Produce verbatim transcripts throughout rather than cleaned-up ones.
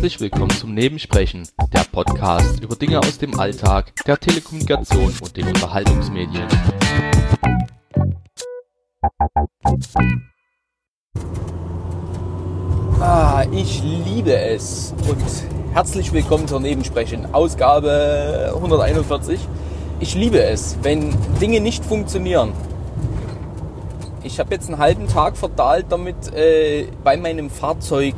Herzlich willkommen zum Nebensprechen, der Podcast über Dinge aus dem Alltag, der Telekommunikation und den Unterhaltungsmedien. Ah, ich liebe es und herzlich willkommen zur Nebensprechen, Ausgabe hunderteinundvierzig. Ich liebe es, wenn Dinge nicht funktionieren. Ich habe jetzt einen halben Tag verdahlt damit, äh, bei meinem Fahrzeug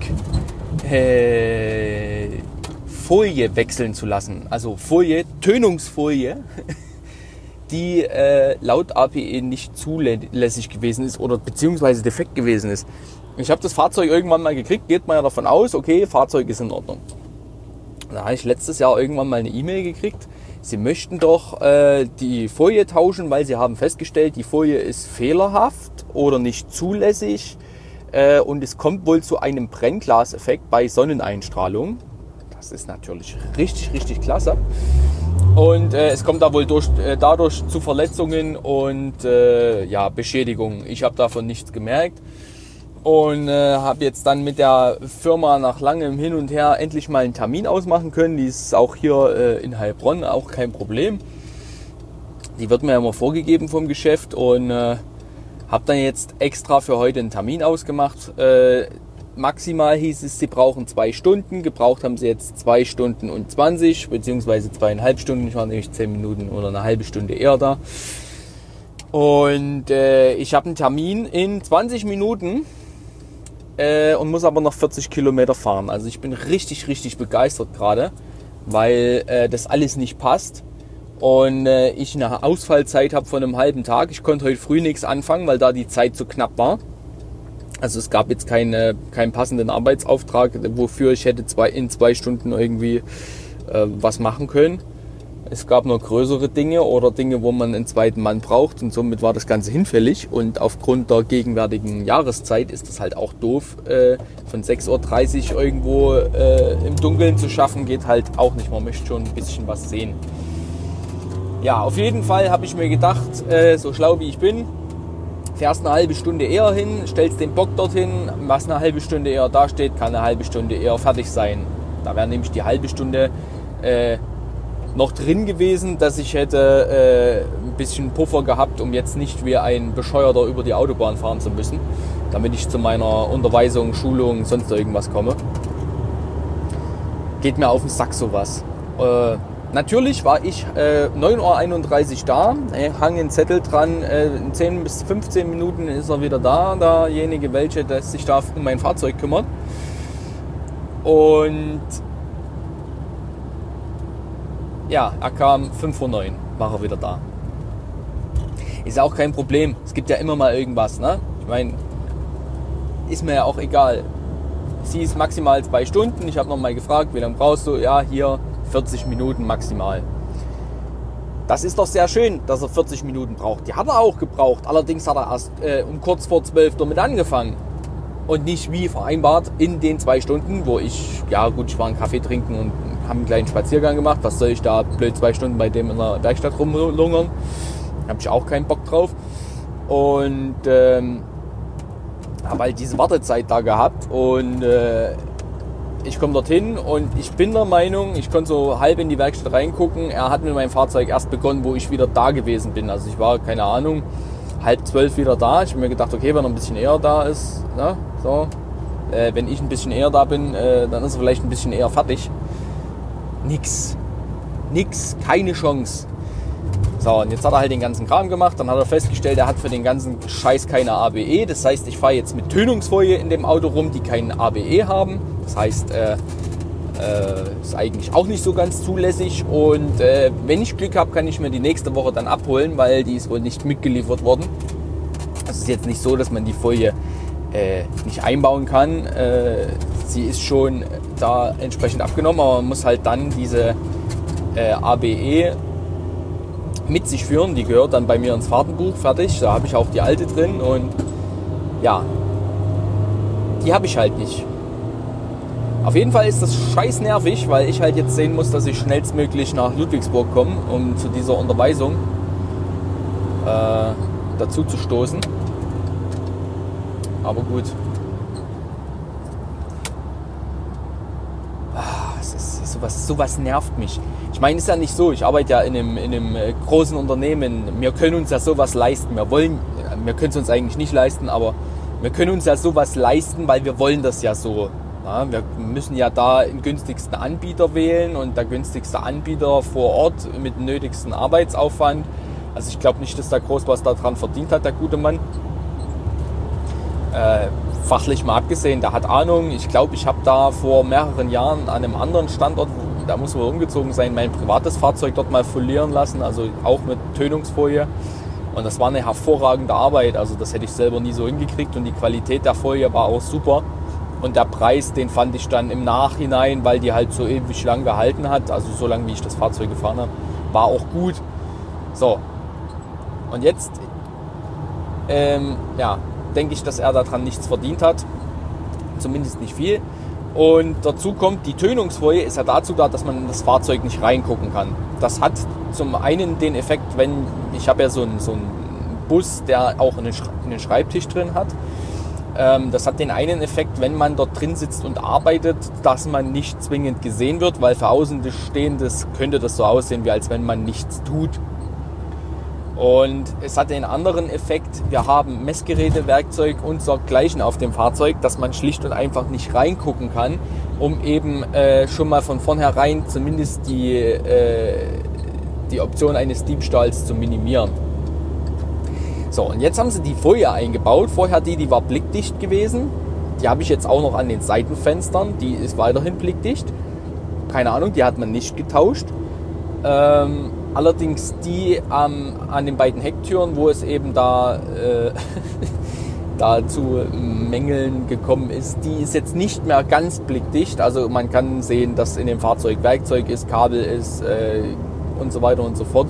äh, Folie wechseln zu lassen. Also Folie, Tönungsfolie, die äh, laut A P E nicht zulässig gewesen ist oder beziehungsweise defekt gewesen ist. Ich habe das Fahrzeug irgendwann mal gekriegt, geht man ja davon aus, okay, Fahrzeug ist in Ordnung. Da habe ich letztes Jahr irgendwann mal eine E-Mail gekriegt, sie möchten doch äh, die Folie tauschen, weil sie haben festgestellt, die Folie ist fehlerhaft oder nicht zulässig äh, und es kommt wohl zu einem Brennglaseffekt bei Sonneneinstrahlung. Das ist natürlich richtig, richtig klasse. Und äh, es kommt da wohl durch, äh, dadurch zu Verletzungen und äh, ja, Beschädigungen. Ich habe davon nichts gemerkt. Und äh, habe jetzt dann mit der Firma nach langem Hin und Her endlich mal einen Termin ausmachen können. Die ist auch hier äh, in Heilbronn, auch kein Problem. Die wird mir ja immer vorgegeben vom Geschäft und äh, habe dann jetzt extra für heute einen Termin ausgemacht. Äh, maximal hieß es, sie brauchen zwei Stunden. Gebraucht haben sie jetzt zwei Stunden und zwanzig, beziehungsweise zweieinhalb Stunden. Ich war nämlich zehn Minuten oder eine halbe Stunde eher da. Und äh, ich habe einen Termin in zwanzig Minuten. Äh, und muss aber noch vierzig Kilometer fahren. Also ich bin richtig, richtig begeistert gerade, weil äh, das alles nicht passt und äh, ich eine Ausfallzeit habe von einem halben Tag. Ich konnte heute früh nichts anfangen, weil da die Zeit zu knapp war. Also es gab jetzt keine, keinen passenden Arbeitsauftrag, wofür ich hätte zwei, in zwei Stunden irgendwie äh, was machen können. Es gab noch größere Dinge oder Dinge, wo man einen zweiten Mann braucht und somit war das Ganze hinfällig. Und aufgrund der gegenwärtigen Jahreszeit ist das halt auch doof. Äh, von sechs Uhr dreißig irgendwo äh, im Dunkeln zu schaffen, geht halt auch nicht. Man möchte schon ein bisschen was sehen. Ja, auf jeden Fall habe ich mir gedacht, äh, so schlau wie ich bin, fährst eine halbe Stunde eher hin, stellst den Bock dorthin, was eine halbe Stunde eher da steht, kann eine halbe Stunde eher fertig sein. Da wäre nämlich die halbe Stunde äh, noch drin gewesen, dass ich hätte äh, ein bisschen Puffer gehabt, um jetzt nicht wie ein Bescheuerter über die Autobahn fahren zu müssen, damit ich zu meiner Unterweisung, Schulung, sonst irgendwas komme. Geht mir auf den Sack sowas. Äh, natürlich war ich äh, neun Uhr einunddreißig da, äh, hang einen Zettel dran, äh, in zehn bis fünfzehn Minuten ist er wieder da, derjenige, welche der sich da um mein Fahrzeug kümmert. Und ja, er kam fünf Uhr neun, war er wieder da. Ist ja auch kein Problem. Es gibt ja immer mal irgendwas, ne? Ich meine, ist mir ja auch egal. Sie ist maximal zwei Stunden. Ich habe nochmal gefragt, wie lange brauchst du? Ja, hier vierzig Minuten maximal. Das ist doch sehr schön, dass er vierzig Minuten braucht. Die hat er auch gebraucht. Allerdings hat er erst äh, um kurz vor zwölf damit angefangen. Und nicht wie vereinbart in den zwei Stunden, wo ich, ja gut, ich war einen Kaffee trinken und habe einen kleinen Spaziergang gemacht. Was soll ich da blöd zwei Stunden bei dem in der Werkstatt rumlungern? Habe ich auch keinen Bock drauf. Und ähm, habe halt diese Wartezeit da gehabt. Und äh, ich komme dorthin und ich bin der Meinung, ich konnte so halb in die Werkstatt reingucken. Er hat mit meinem Fahrzeug erst begonnen, wo ich wieder da gewesen bin. Also ich war, keine Ahnung, halb zwölf wieder da. Ich habe mir gedacht, okay, wenn er ein bisschen eher da ist, ne, so, äh, wenn ich ein bisschen eher da bin, äh, dann ist er vielleicht ein bisschen eher fertig. Nix. Nix. Keine Chance. So, und jetzt hat er halt den ganzen Kram gemacht. Dann hat er festgestellt, er hat für den ganzen Scheiß keine A B E. Das heißt, ich fahre jetzt mit Tönungsfolie in dem Auto rum, die keinen A B E haben. Das heißt, äh, äh, ist eigentlich auch nicht so ganz zulässig. Und äh, wenn ich Glück habe, kann ich mir die nächste Woche dann abholen, weil die ist wohl nicht mitgeliefert worden. Es ist jetzt nicht so, dass man die Folie äh, nicht einbauen kann. Äh, sie ist schon da entsprechend abgenommen, aber man muss halt dann diese äh, A B E mit sich führen. Die gehört dann bei mir ins Fahrtenbuch, fertig. Da habe ich auch die alte drin und ja, die habe ich halt nicht. Auf jeden Fall ist das scheiß nervig, weil ich halt jetzt sehen muss, dass ich schnellstmöglich nach Ludwigsburg komme, um zu dieser Unterweisung äh, dazu zu stoßen. Aber gut. sowas, sowas nervt mich. Ich meine, ist ja nicht so, ich arbeite ja in einem, in einem großen Unternehmen, wir können uns ja sowas leisten, wir wollen, wir können es uns eigentlich nicht leisten, aber wir können uns ja sowas leisten, weil wir wollen das ja so. Ja, wir müssen ja da den günstigsten Anbieter wählen und der günstigste Anbieter vor Ort mit dem nötigsten Arbeitsaufwand. Also ich glaube nicht, dass da groß was daran verdient hat, der gute Mann. Äh, fachlich mal abgesehen, der hat Ahnung. Ich glaube, ich habe da vor mehreren Jahren an einem anderen Standort, da muss man umgezogen sein, mein privates Fahrzeug dort mal folieren lassen, also auch mit Tönungsfolie. Und das war eine hervorragende Arbeit, also das hätte ich selber nie so hingekriegt und die Qualität der Folie war auch super. Und der Preis, den fand ich dann im Nachhinein, weil die halt so ewig lang gehalten hat, also so lange wie ich das Fahrzeug gefahren habe, war auch gut. So, und jetzt ähm, ja, denke ich, dass er daran nichts verdient hat, zumindest nicht viel. Und dazu kommt, die Tönungsfolie ist ja dazu da, dass man in das Fahrzeug nicht reingucken kann. Das hat zum einen den Effekt, wenn, ich habe ja so einen, so einen Bus, der auch einen, einen Schreibtisch drin hat. Das hat den einen Effekt, wenn man dort drin sitzt und arbeitet, dass man nicht zwingend gesehen wird, weil für Außenstehendes könnte das so aussehen, wie als wenn man nichts tut. Und es hat den anderen Effekt, wir haben Messgeräte, Werkzeug und so gleichen auf dem Fahrzeug, dass man schlicht und einfach nicht reingucken kann, um eben äh, schon mal von vornherein zumindest die, äh, die Option eines Diebstahls zu minimieren. So, und jetzt haben sie die Folie eingebaut. Vorher die, die war blickdicht gewesen. Die habe ich jetzt auch noch an den Seitenfenstern. Die ist weiterhin blickdicht. Keine Ahnung, die hat man nicht getauscht. Ähm, allerdings die ähm, an den beiden Hecktüren, wo es eben da, äh, da zu Mängeln gekommen ist, die ist jetzt nicht mehr ganz blickdicht. Also man kann sehen, dass in dem Fahrzeug Werkzeug ist, Kabel ist äh, und so weiter und so fort.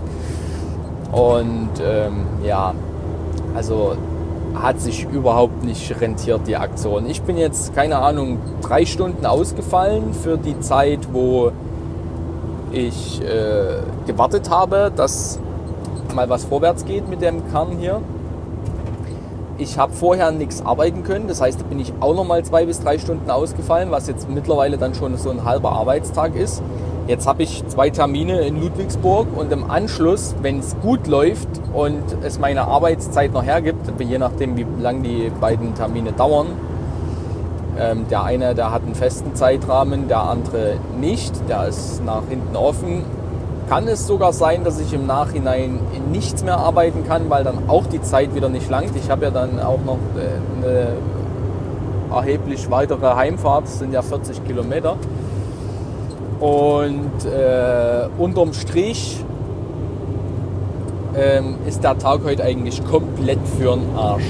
Und ähm, ja... Also hat sich überhaupt nicht rentiert, die Aktion. Ich bin jetzt, keine Ahnung, drei Stunden ausgefallen für die Zeit, wo ich äh, gewartet habe, dass mal was vorwärts geht mit dem Kern hier. Ich habe vorher nichts arbeiten können, das heißt, da bin ich auch nochmal zwei bis drei Stunden ausgefallen, was jetzt mittlerweile dann schon so ein halber Arbeitstag ist. Jetzt habe ich zwei Termine in Ludwigsburg und im Anschluss, wenn es gut läuft und es meine Arbeitszeit noch hergibt, je nachdem wie lang die beiden Termine dauern, ähm, der eine, der hat einen festen Zeitrahmen, der andere nicht, der ist nach hinten offen, kann es sogar sein, dass ich im Nachhinein nichts mehr arbeiten kann, weil dann auch die Zeit wieder nicht langt. Ich habe ja dann auch noch äh, eine erheblich weitere Heimfahrt, das sind ja vierzig Kilometer. Und äh, unterm Strich ähm, ist der Tag heute eigentlich komplett für den Arsch.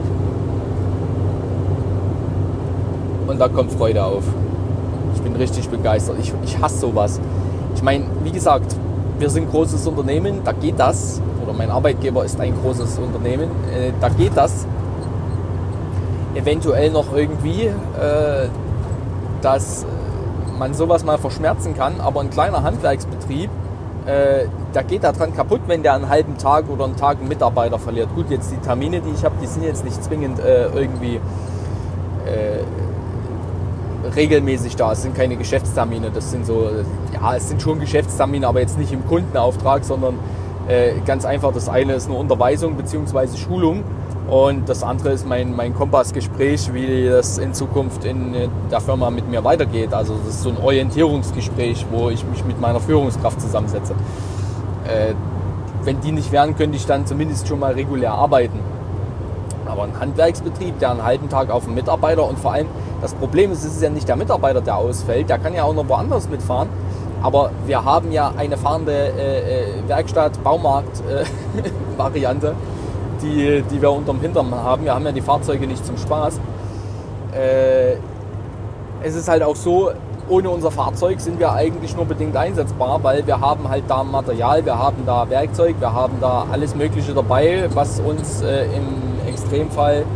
Und da kommt Freude auf. Ich bin richtig begeistert. Ich, ich hasse sowas. Ich meine, wie gesagt, wir sind ein großes Unternehmen, da geht das. Oder mein Arbeitgeber ist ein großes Unternehmen, äh, da geht das. Eventuell noch irgendwie, äh, dass man sowas mal verschmerzen kann, aber ein kleiner Handwerksbetrieb, äh, da geht da dran kaputt, wenn der einen halben Tag oder einen Tag einen Mitarbeiter verliert. Gut, jetzt die Termine, die ich habe, die sind jetzt nicht zwingend äh, irgendwie äh, regelmäßig da. Es sind keine Geschäftstermine, das sind so, ja, es sind schon Geschäftstermine, aber jetzt nicht im Kundenauftrag, sondern äh, ganz einfach, das eine ist eine Unterweisung bzw. Schulung. Und das andere ist mein, mein Kompassgespräch, wie das in Zukunft in der Firma mit mir weitergeht. Also das ist so ein Orientierungsgespräch, wo ich mich mit meiner Führungskraft zusammensetze. Äh, wenn die nicht wären, könnte ich dann zumindest schon mal regulär arbeiten. Aber ein Handwerksbetrieb, der einen halben Tag auf einen Mitarbeiter und vor allem das Problem ist, es ist ja nicht der Mitarbeiter, der ausfällt, der kann ja auch noch woanders mitfahren. Aber wir haben ja eine fahrende äh, Werkstatt, Baumarkt-Variante. Äh, Die, die wir unterm Hintern haben. Wir haben ja die Fahrzeuge nicht zum Spaß. Äh, es ist halt auch so, ohne unser Fahrzeug sind wir eigentlich nur bedingt einsetzbar, weil wir haben halt da Material, wir haben da Werkzeug, wir haben da alles Mögliche dabei, was uns äh, im Extremfall äh,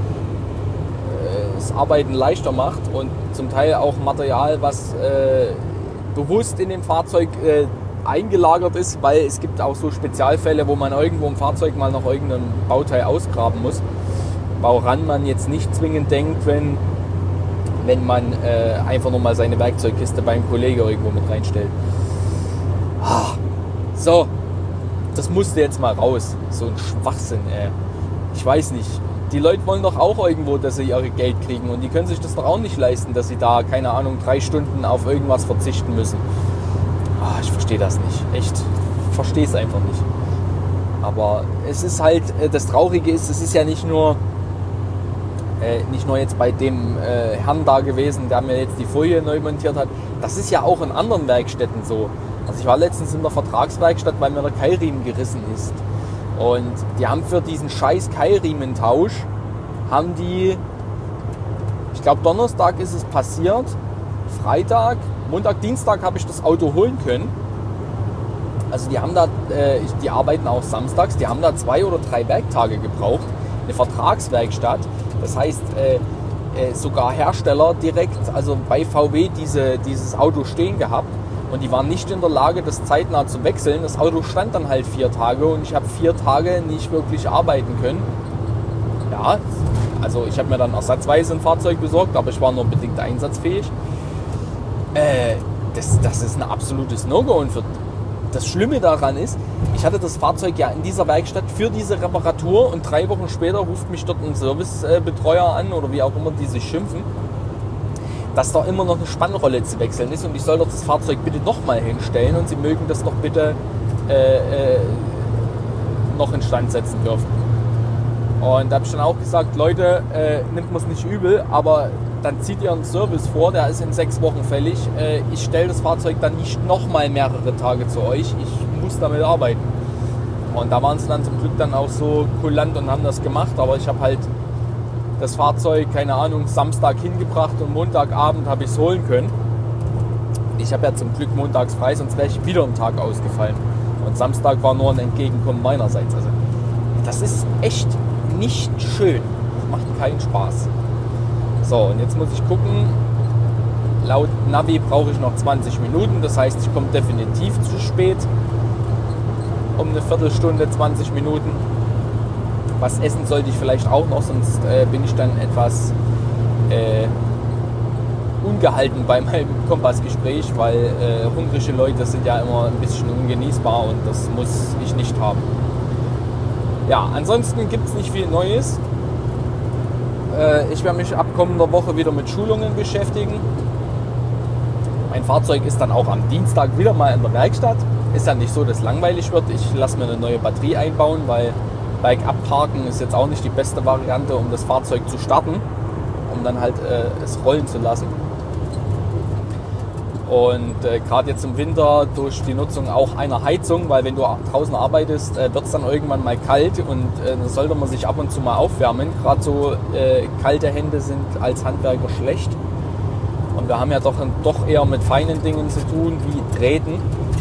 das Arbeiten leichter macht und zum Teil auch Material, was äh, bewusst in dem Fahrzeug äh, eingelagert ist, weil es gibt auch so Spezialfälle, wo man irgendwo im Fahrzeug mal noch irgendein Bauteil ausgraben muss, woran man jetzt nicht zwingend denkt, wenn wenn man äh, einfach nur mal seine Werkzeugkiste beim Kollegen irgendwo mit reinstellt. Ah, so, das musste jetzt mal raus. So ein Schwachsinn, ey. Ich weiß nicht. Die Leute wollen doch auch irgendwo, dass sie ihr Geld kriegen. Und die können sich das doch auch nicht leisten, dass sie da, keine Ahnung, drei Stunden auf irgendwas verzichten müssen. Ah, ich verstehe das nicht. Echt. Ich verstehe es einfach nicht. Aber es ist halt, das Traurige ist, es ist ja nicht nur, äh, nicht nur jetzt bei dem äh, Herrn da gewesen, der mir jetzt die Folie neu montiert hat. Das ist ja auch in anderen Werkstätten so. Also ich war letztens in der Vertragswerkstatt, weil mir der Keilriemen gerissen ist. Und die haben für diesen scheiß Keilriementausch, haben die, ich glaube Donnerstag ist es passiert, Freitag, Montag, Dienstag habe ich das Auto holen können. Also die haben da, äh, die arbeiten auch samstags, die haben da zwei oder drei Werktage gebraucht. Eine Vertragswerkstatt, das heißt äh, äh, sogar Hersteller direkt, also bei V W diese, dieses Auto stehen gehabt. Und die waren nicht in der Lage, das zeitnah zu wechseln. Das Auto stand dann halt vier Tage und ich habe vier Tage nicht wirklich arbeiten können. Ja, also ich habe mir dann ersatzweise ein Fahrzeug besorgt, aber ich war nur bedingt einsatzfähig. Äh, das, das ist ein absolutes No-Go. Und für, das Schlimme daran ist, ich hatte das Fahrzeug ja in dieser Werkstatt für diese Reparatur und drei Wochen später ruft mich dort ein Servicebetreuer an oder wie auch immer die sich schimpfen, dass da immer noch eine Spannrolle zu wechseln ist und ich soll doch das Fahrzeug bitte nochmal hinstellen und sie mögen das doch bitte äh, äh, noch instand setzen dürfen. Und da habe ich dann auch gesagt, Leute, äh, nimmt man es nicht übel, aber dann zieht ihr einen Service vor, der ist in sechs Wochen fällig. Äh, ich stelle das Fahrzeug dann nicht nochmal mehrere Tage zu euch, ich muss damit arbeiten. Und da waren sie dann zum Glück dann auch so kulant und haben das gemacht, aber ich habe halt das Fahrzeug, keine Ahnung, Samstag hingebracht und Montagabend habe ich es holen können. Ich habe ja zum Glück montags frei, sonst wäre ich wieder einen Tag ausgefallen. Und Samstag war nur ein Entgegenkommen meinerseits. Also das ist echt nicht schön. Das macht keinen Spaß. So, und jetzt muss ich gucken. Laut Navi brauche ich noch zwanzig Minuten. Das heißt, ich komme definitiv zu spät. Um eine Viertelstunde, zwanzig Minuten. Was essen sollte ich vielleicht auch noch, sonst äh, bin ich dann etwas äh, ungehalten bei meinem Kompassgespräch, weil äh, hungrige Leute sind ja immer ein bisschen ungenießbar und das muss ich nicht haben. Ja, ansonsten gibt es nicht viel Neues. Äh, ich werde mich ab kommender Woche wieder mit Schulungen beschäftigen. Mein Fahrzeug ist dann auch am Dienstag wieder mal in der Werkstatt. Ist ja nicht so, dass es langweilig wird. Ich lasse mir eine neue Batterie einbauen, weil Bike abparken ist jetzt auch nicht die beste Variante, um das Fahrzeug zu starten, um dann halt äh, es rollen zu lassen. Und äh, gerade jetzt im Winter durch die Nutzung auch einer Heizung, weil wenn du draußen arbeitest, äh, wird es dann irgendwann mal kalt und äh, dann sollte man sich ab und zu mal aufwärmen. Gerade so äh, kalte Hände sind als Handwerker schlecht. Und wir haben ja doch, doch eher mit feinen Dingen zu tun, wie Drähten.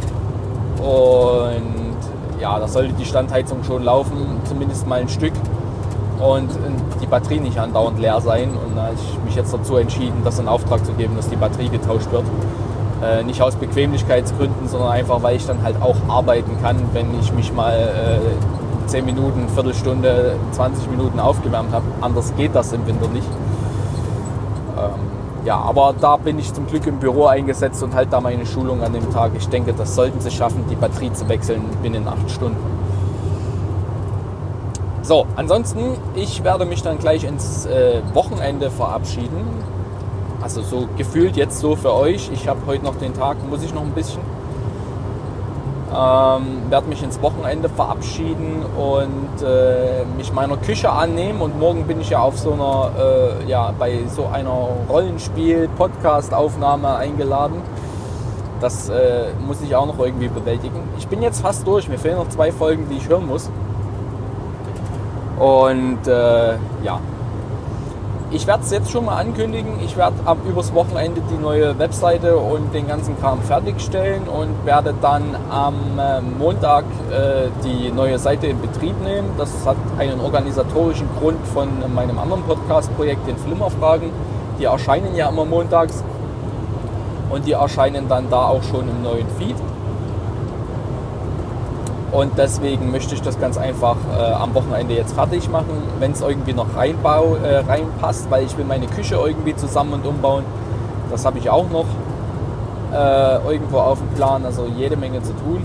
Und ja, da sollte die Standheizung schon laufen, zumindest mal ein Stück und die Batterie nicht andauernd leer sein. Und da habe ich mich jetzt dazu entschieden, das in Auftrag zu geben, dass die Batterie getauscht wird. Äh, nicht aus Bequemlichkeitsgründen, sondern einfach, weil ich dann halt auch arbeiten kann, wenn ich mich mal äh, zehn Minuten, Viertelstunde, zwanzig Minuten aufgewärmt habe. Anders geht das im Winter nicht. Ähm, Ja, aber da bin ich zum Glück im Büro eingesetzt und halt da meine Schulung an dem Tag. Ich denke, das sollten sie schaffen, die Batterie zu wechseln binnen acht Stunden. So, ansonsten, ich werde mich dann gleich ins äh, Wochenende verabschieden. Also so gefühlt jetzt so für euch. Ich habe heute noch den Tag, muss ich noch ein bisschen. Ähm, werde mich ins Wochenende verabschieden und äh, mich meiner Küche annehmen und morgen bin ich ja auf so einer, äh, ja, bei so einer Rollenspiel-Podcast-Aufnahme eingeladen. Das äh, muss ich auch noch irgendwie bewältigen. Ich bin jetzt fast durch, mir fehlen noch zwei Folgen, die ich hören muss. Und äh, ja, ich werde es jetzt schon mal ankündigen. Ich werde ab übers Wochenende die neue Webseite und den ganzen Kram fertigstellen und werde dann am äh, Montag äh, die neue Seite in Betrieb nehmen. Das hat einen organisatorischen Grund von meinem anderen Podcast-Projekt, den Flimmerfragen. Die erscheinen ja immer montags und die erscheinen dann da auch schon im neuen Feed. Und deswegen möchte ich das ganz einfach äh, am Wochenende jetzt fertig machen, wenn es irgendwie noch reinbau, äh, reinpasst, weil ich will meine Küche irgendwie zusammen und umbauen. Das habe ich auch noch äh, irgendwo auf dem Plan, also jede Menge zu tun.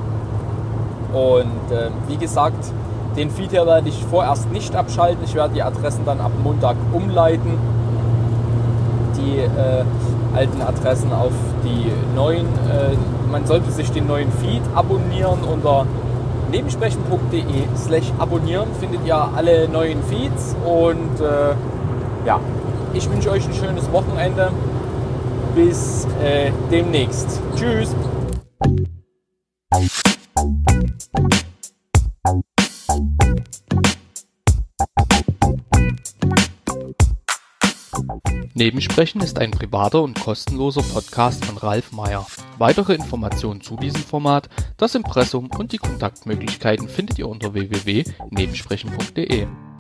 Und äh, wie gesagt, den Feed hier werde ich vorerst nicht abschalten. Ich werde die Adressen dann ab Montag umleiten. Die äh, alten Adressen auf die neuen. Äh, man sollte sich den neuen Feed abonnieren unter nebensprechen punkt de slash abonnieren. Findet ihr alle neuen Feeds. Und äh, ja, ich wünsche euch ein schönes Wochenende. Bis äh, demnächst. Tschüss. Nebensprechen ist ein privater und kostenloser Podcast von Ralf Meyer. Weitere Informationen zu diesem Format, das Impressum und die Kontaktmöglichkeiten findet ihr unter w w w punkt nebensprechen punkt de.